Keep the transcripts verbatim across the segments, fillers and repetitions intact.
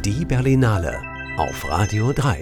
Die Berlinale auf Radio drei.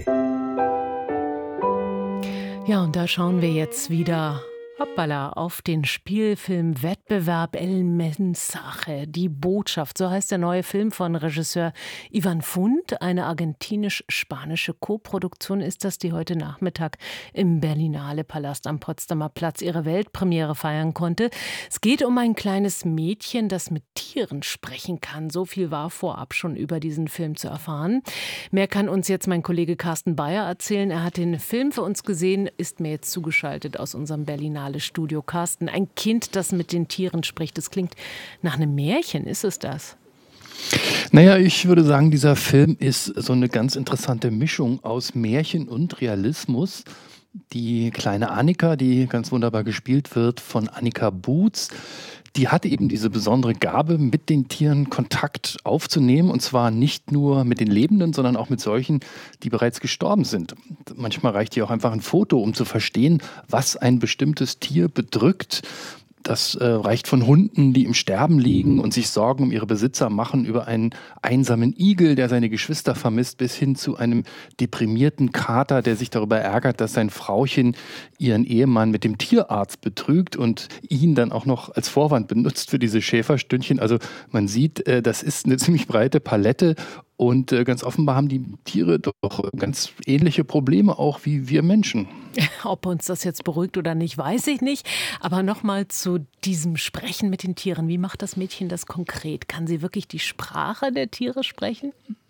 Ja, und da schauen wir jetzt wieder hoppala, auf den Spielfilmwettbewerb El Mensaje, die Botschaft. So heißt der neue Film von Regisseur Ivan Fund. Eine argentinisch-spanische Koproduktion ist das, die heute Nachmittag im Berlinale Palast am Potsdamer Platz ihre Weltpremiere feiern konnte. Es geht um ein kleines Mädchen, das mit Tieren sprechen kann. So viel war vorab schon über diesen Film zu erfahren. Mehr kann uns jetzt mein Kollege Carsten Bayer erzählen. Er hat den Film für uns gesehen, ist mir jetzt zugeschaltet aus unserem Berlinale Studio. Carsten, ein Kind, das mit den Tieren spricht. Das klingt nach einem Märchen. Ist es das? Naja, ich würde sagen, dieser Film ist so eine ganz interessante Mischung aus Märchen und Realismus. Die kleine Annika, die ganz wunderbar gespielt wird von Annika Boots, die hat eben diese besondere Gabe, mit den Tieren Kontakt aufzunehmen. Und zwar nicht nur mit den Lebenden, sondern auch mit solchen, die bereits gestorben sind. Manchmal reicht hier auch einfach ein Foto, um zu verstehen, was ein bestimmtes Tier bedrückt. Das äh, reicht von Hunden, die im Sterben liegen und sich Sorgen um ihre Besitzer machen, über einen einsamen Igel, der seine Geschwister vermisst, bis hin zu einem deprimierten Kater, der sich darüber ärgert, dass sein Frauchen ihren Ehemann mit dem Tierarzt betrügt und ihn dann auch noch als Vorwand benutzt für diese Schäferstündchen. Also man sieht, äh, das ist eine ziemlich breite Palette. Und äh, ganz offenbar haben die Tiere doch ganz ähnliche Probleme auch wie wir Menschen. Ob uns das jetzt beruhigt oder nicht, weiß ich nicht. Aber nochmal zu diesem Sprechen mit den Tieren. Wie macht das Mädchen das konkret? Kann sie wirklich die Sprache der Tiere sprechen?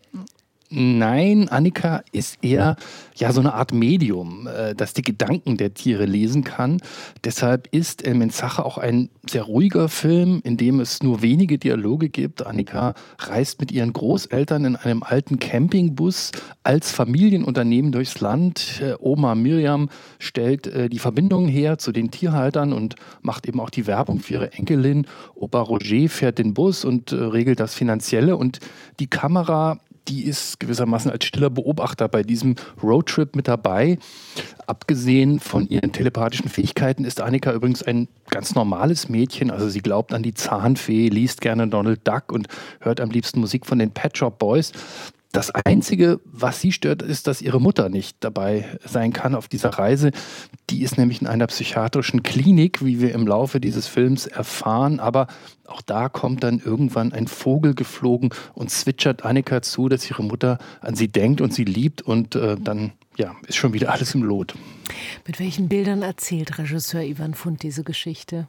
Nein, Annika ist eher ja so eine Art Medium, äh, das die Gedanken der Tiere lesen kann. Deshalb ist El Mensaje auch ein sehr ruhiger Film, in dem es nur wenige Dialoge gibt. Annika reist mit ihren Großeltern in einem alten Campingbus als Familienunternehmen durchs Land. Äh, Oma Miriam stellt äh, die Verbindungen her zu den Tierhaltern und macht eben auch die Werbung für ihre Enkelin. Opa Roger fährt den Bus und äh, regelt das Finanzielle, und die Kamera, die ist gewissermaßen als stiller Beobachter bei diesem Roadtrip mit dabei. Abgesehen von ihren telepathischen Fähigkeiten ist Annika übrigens ein ganz normales Mädchen. Also sie glaubt an die Zahnfee, liest gerne Donald Duck und hört am liebsten Musik von den Pet Shop Boys. Das Einzige, was sie stört, ist, dass ihre Mutter nicht dabei sein kann auf dieser Reise. Die ist nämlich in einer psychiatrischen Klinik, wie wir im Laufe dieses Films erfahren. Aber auch da kommt dann irgendwann ein Vogel geflogen und zwitschert Annika zu, dass ihre Mutter an sie denkt und sie liebt. Und äh, dann ja, ist schon wieder alles im Lot. Mit welchen Bildern erzählt Regisseur Ivan Fund diese Geschichte?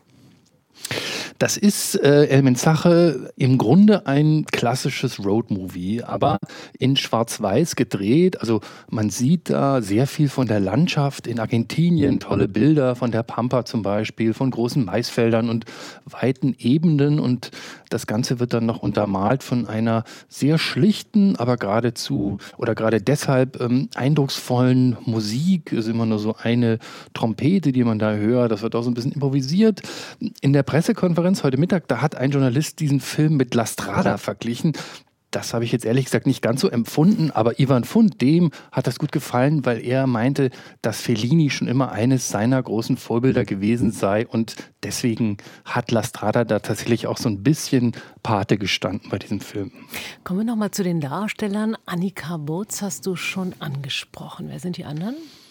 Das ist äh, El Mensaje im Grunde ein klassisches Roadmovie, aber in Schwarz-Weiß gedreht. Also man sieht da sehr viel von der Landschaft in Argentinien, tolle Bilder von der Pampa zum Beispiel, von großen Maisfeldern und weiten Ebenen. Und das Ganze wird dann noch untermalt von einer sehr schlichten, aber geradezu oder gerade deshalb ähm, eindrucksvollen Musik. Es ist immer nur so eine Trompete, die man da hört. Das wird auch so ein bisschen improvisiert. In der Pressekonferenz heute Mittag, da hat ein Journalist diesen Film mit La Strada verglichen. Das habe ich jetzt ehrlich gesagt nicht ganz so empfunden, aber Ivan Fund, dem hat das gut gefallen, weil er meinte, dass Fellini schon immer eines seiner großen Vorbilder gewesen sei, und deswegen hat La Strada da tatsächlich auch so ein bisschen Pate gestanden bei diesem Film. Kommen wir nochmal zu den Darstellern. Annika Boots hast du schon angesprochen. Wer sind die anderen?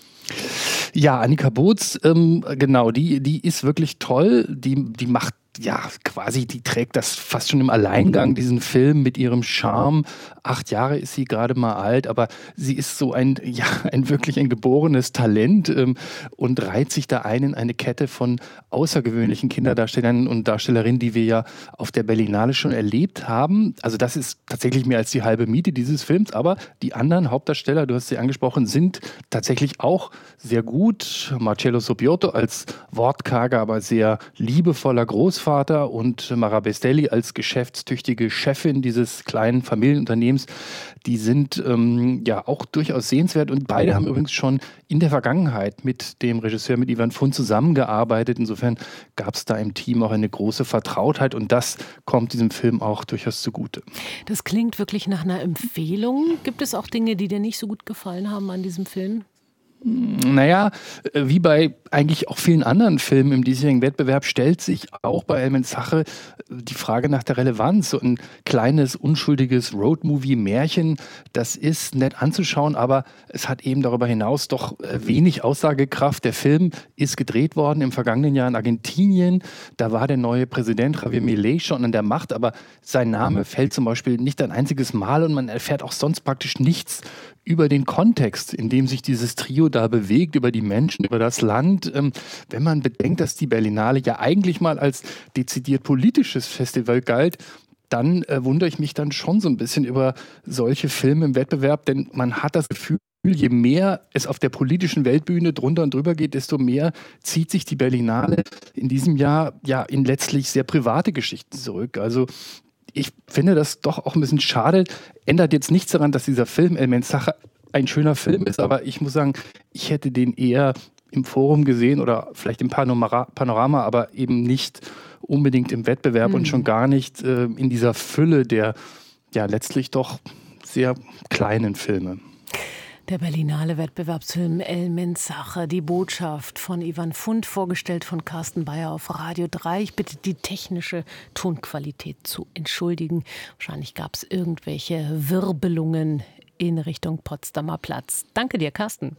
Ja, Annika Boots, ähm, genau, die, die ist wirklich toll. Die, die macht ja quasi, die trägt das fast schon im Alleingang, diesen Film mit ihrem Charme. Acht Jahre ist sie gerade mal alt, aber sie ist so ein, ja, ein wirklich ein geborenes Talent ähm, und reiht sich da ein in eine Kette von außergewöhnlichen Kinderdarstellern und Darstellerinnen, die wir ja auf der Berlinale schon erlebt haben. Also das ist tatsächlich mehr als die halbe Miete dieses Films, aber die anderen Hauptdarsteller, du hast sie angesprochen, sind tatsächlich auch sehr gut. Marcello Sobiotto als wortkarger, aber sehr liebevoller Großvater und Mara Bestelli als geschäftstüchtige Chefin dieses kleinen Familienunternehmens, die sind ähm, ja auch durchaus sehenswert, und beide haben übrigens schon in der Vergangenheit mit dem Regisseur, mit Ivan Fund, zusammengearbeitet. Insofern gab es da im Team auch eine große Vertrautheit, und das kommt diesem Film auch durchaus zugute. Das klingt wirklich nach einer Empfehlung. Gibt es auch Dinge, die dir nicht so gut gefallen haben an diesem Film? Naja, wie bei eigentlich auch vielen anderen Filmen im diesjährigen Wettbewerb stellt sich auch bei El Mensache die Frage nach der Relevanz. So ein kleines, unschuldiges Roadmovie-Märchen, das ist nett anzuschauen, aber es hat eben darüber hinaus doch wenig Aussagekraft. Der Film ist gedreht worden im vergangenen Jahr in Argentinien. Da war der neue Präsident Javier Milei schon an der Macht, aber sein Name fällt zum Beispiel nicht ein einziges Mal und man erfährt auch sonst praktisch nichts über den Kontext, in dem sich dieses Trio da bewegt, über die Menschen, über das Land. Ähm, wenn man bedenkt, dass die Berlinale ja eigentlich mal als dezidiert politisches Festival galt, dann äh, wundere ich mich dann schon so ein bisschen über solche Filme im Wettbewerb, denn man hat das Gefühl, je mehr es auf der politischen Weltbühne drunter und drüber geht, desto mehr zieht sich die Berlinale in diesem Jahr ja in letztlich sehr private Geschichten zurück. Also ich finde das doch auch ein bisschen schade. Ändert jetzt nichts daran, dass dieser Film El Mensaje ein schöner Film ist, aber ich muss sagen, ich hätte den eher im Forum gesehen oder vielleicht im Panorama, Panorama aber eben nicht unbedingt im Wettbewerb mhm. und schon gar nicht äh, in dieser Fülle der ja letztlich doch sehr kleinen Filme. Der Berlinale Wettbewerbsfilm El Mensaje, die Botschaft von Ivan Fund, vorgestellt von Carsten Beyer auf Radio drei. Ich bitte die technische Tonqualität zu entschuldigen. Wahrscheinlich gab es irgendwelche Wirbelungen in Richtung Potsdamer Platz. Danke dir, Carsten.